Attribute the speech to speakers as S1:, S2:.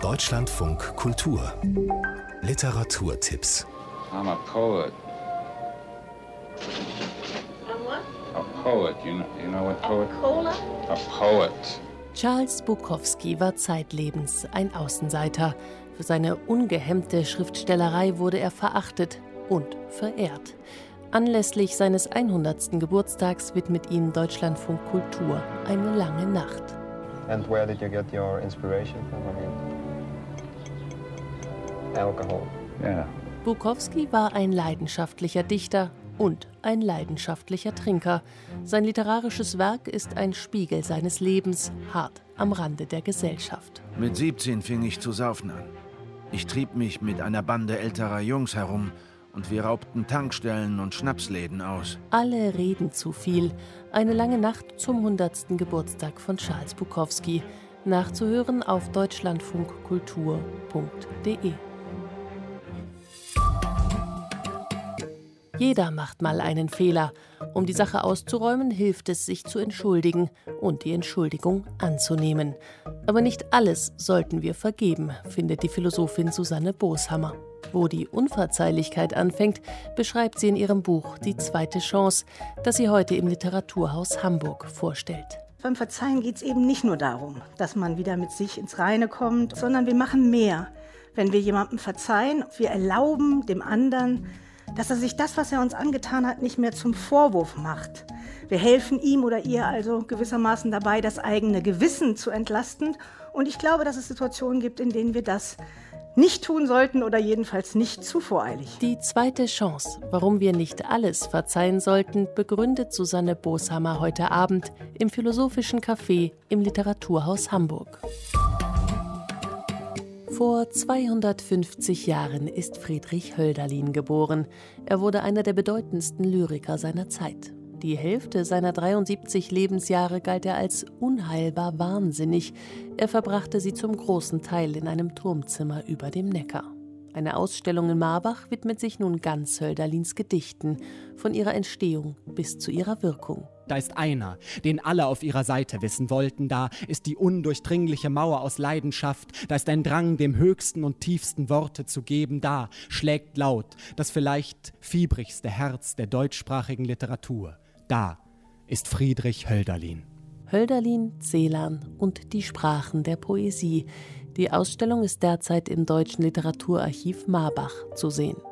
S1: Deutschlandfunk Kultur Literaturtipps.
S2: I'm a poet.
S3: I'm what?
S2: A poet. You know what poet?
S3: Cola?
S2: A poet.
S4: Charles Bukowski war zeitlebens ein Außenseiter. Für seine ungehemmte Schriftstellerei wurde er verachtet und verehrt. Anlässlich seines 100. Geburtstags widmet ihm Deutschlandfunk Kultur eine lange Nacht.
S5: And where did you get your inspiration from? Alcohol.
S2: Yeah.
S4: Bukowski war ein leidenschaftlicher Dichter und ein leidenschaftlicher Trinker. Sein literarisches Werk ist ein Spiegel seines Lebens, hart am Rande der Gesellschaft.
S6: Mit 17 fing ich zu saufen an. Ich trieb mich mit einer Bande älterer Jungs herum und wir raubten Tankstellen und Schnapsläden aus.
S4: Alle reden zu viel. Eine lange Nacht zum 100. Geburtstag von Charles Bukowski. Nachzuhören auf deutschlandfunkkultur.de. Jeder macht mal einen Fehler. Um die Sache auszuräumen, hilft es, sich zu entschuldigen und die Entschuldigung anzunehmen. Aber nicht alles sollten wir vergeben, findet die Philosophin Susanne Boshammer. Wo die Unverzeihlichkeit anfängt, beschreibt sie in ihrem Buch Die zweite Chance, das sie heute im Literaturhaus Hamburg vorstellt.
S7: Beim Verzeihen geht es eben nicht nur darum, dass man wieder mit sich ins Reine kommt, sondern wir machen mehr. Wenn wir jemandem verzeihen, wir erlauben dem anderen, dass er sich das, was er uns angetan hat, nicht mehr zum Vorwurf macht. Wir helfen ihm oder ihr also gewissermaßen dabei, das eigene Gewissen zu entlasten. Und ich glaube, dass es Situationen gibt, in denen wir das nicht tun sollten oder jedenfalls nicht zu voreilig.
S4: Die zweite Chance, warum wir nicht alles verzeihen sollten, begründet Susanne Boshammer heute Abend im Philosophischen Café im Literaturhaus Hamburg. Vor 250 Jahren ist Friedrich Hölderlin geboren. Er wurde einer der bedeutendsten Lyriker seiner Zeit. Die Hälfte seiner 73 Lebensjahre galt er als unheilbar wahnsinnig. Er verbrachte sie zum großen Teil in einem Turmzimmer über dem Neckar. Eine Ausstellung in Marbach widmet sich nun ganz Hölderlins Gedichten, von ihrer Entstehung bis zu ihrer Wirkung.
S8: Da ist einer, den alle auf ihrer Seite wissen wollten, da ist die undurchdringliche Mauer aus Leidenschaft, da ist ein Drang, dem höchsten und tiefsten Worte zu geben, da schlägt laut das vielleicht fiebrigste Herz der deutschsprachigen Literatur. Da ist Friedrich Hölderlin.
S4: Hölderlin, Celan und die Sprachen der Poesie. Die Ausstellung ist derzeit im Deutschen Literaturarchiv Marbach zu sehen.